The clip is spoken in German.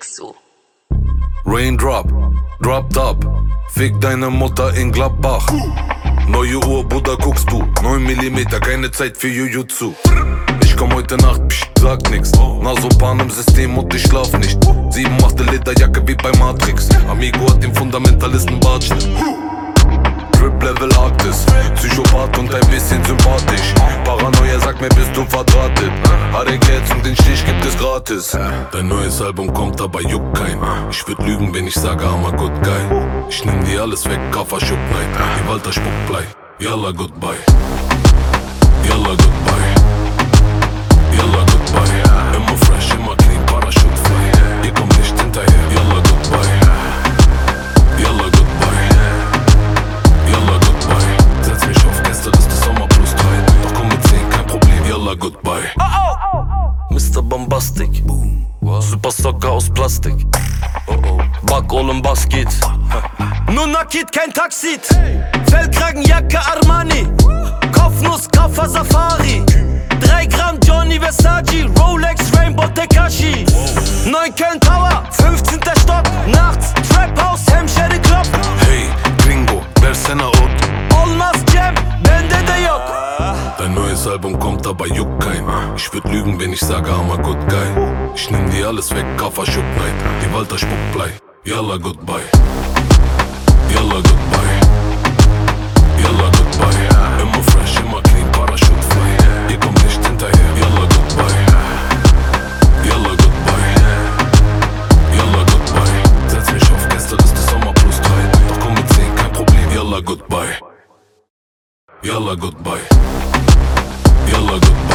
tickst du? Raindrop, dropped up, fick deine Mutter in Gladbach. Neue Uhr, Bruder, guckst du, 9 mm, keine Zeit für Jujutsu. Ich komm heute Nacht, psch, sag nix. Nasopan im System und ich schlaf nicht. 7/8 Lederjacke wie bei Matrix. Amigo hat den Fundamentalisten Bartschnitt. Drip Level Arktis, Psychopath und ein bisschen sympathisch. Paranoia sagt mir, bist du verdrahtet. Harry Geld und den Stich gibt es gratis. Dein neues Album kommt, aber juckt kein. Ich würd lügen, wenn ich sage, hammer gut geil. Ich nehm dir alles weg, Kaffer Schuck Night. Die Walter Spuckblei, yalla goodbye. Yalla goodbye. Yalla goodbye. Immer fresh, immer clean, Parachute frei. Ihr kommt nicht hinterher, yalla goodbye. Yalla goodbye. Yalla goodbye. Setz mich auf Gästeliste Sommer plus 3. Doch komm mit 10, kein Problem, yalla goodbye. Mr. Bombastic, Super Socker aus Plastik. Back Olem Basket. Nur Nakid, kein Taxit. Fellkragenjacke Armani. Kopfnuss, Kaffer Safari. 3 Gramm Johnny Versace. Rolex, Rainbow Tekashi. 9 Köln Tower, 15. Stock. Nachts, Trap House, Hemşehri Club. Hey, Gringo, versene Ot. Olmaz Cem, bende de yok. Dein neues Album kommt, aber juckt kein. Ich würd lügen, wenn ich sage, hammer gut geil. Ich nehm dir alles weg, Kaffer Schuck Night. Die Walter Spuckblei, yalla goodbye. Yalla goodbye. Yalla goodbye. Immer fresh, immer clean, Parachute frei. Ihr kommt nicht hinterher, yalla goodbye. Yalla goodbye. Yalla goodbye. Setz mich auf Gästeliste Sommer plus 3. Doch komm mit 10, kein Problem, yalla goodbye. Yalla goodbye. Yalla goodbye.